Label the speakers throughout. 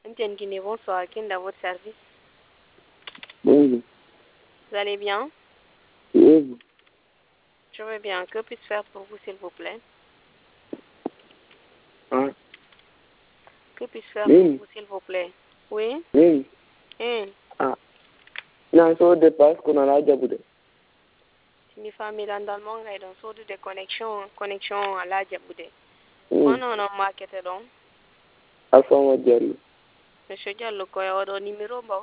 Speaker 1: Etienne Guinée, bonsoir. Qui est dans votre service?
Speaker 2: Bonjour.
Speaker 1: Vous allez bien?
Speaker 2: Oui.
Speaker 1: Je vais bien. Que puis-je faire pour vous, s'il vous plaît?
Speaker 2: Hein?
Speaker 1: Que puis-je faire
Speaker 2: Oui.
Speaker 1: pour vous, s'il vous plaît? Oui?
Speaker 2: Oui. Ah. Non, so dépasse qu'on a la diaboude.
Speaker 1: Si mes familles dans le monde, ils ont sorte de connexion à la diaboude. On a un market donc.
Speaker 2: Alpha Diallo.
Speaker 1: Monsieur Diallo, quoi, il y a un numéro, bon.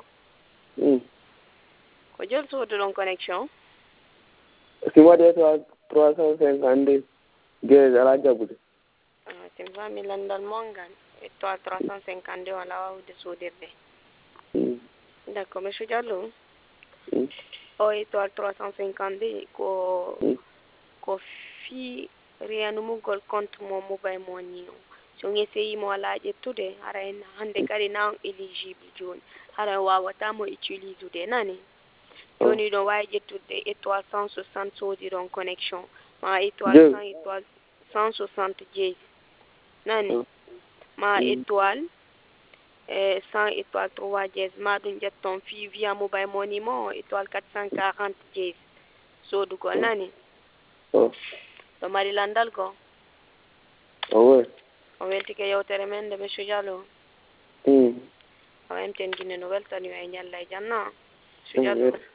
Speaker 1: Quoi, j'ai le sorte de connexion?
Speaker 2: Si moi, j'ai 352 gaz à la diaboude.
Speaker 1: C'est une famille dans le monde, et toi, 352 à la haut de soudure. D'accord, monsieur Diallo. Oh, étoile 352, ko fi riyanumu gol compte mo mobile money o so ngese mo laaje tude ara en hande kadi na eligible joni ara wawata mo utiliser de nani joni do wawi ƴettude étoile 160 soodi ɗon connexion ma étoile 100 étoile 160 jeeyi nani ma étoile 100 étoile 3 jeeyi ma ɗum ƴetton fi via mobile money mo étoile 440 jeeyi soodugol nani ɗo mari landal ko
Speaker 2: Oui.
Speaker 1: o weltike yewtere men de monsieur Diallo o Etienne Guinée no weltani o e ñalla e janna monsieur Diallo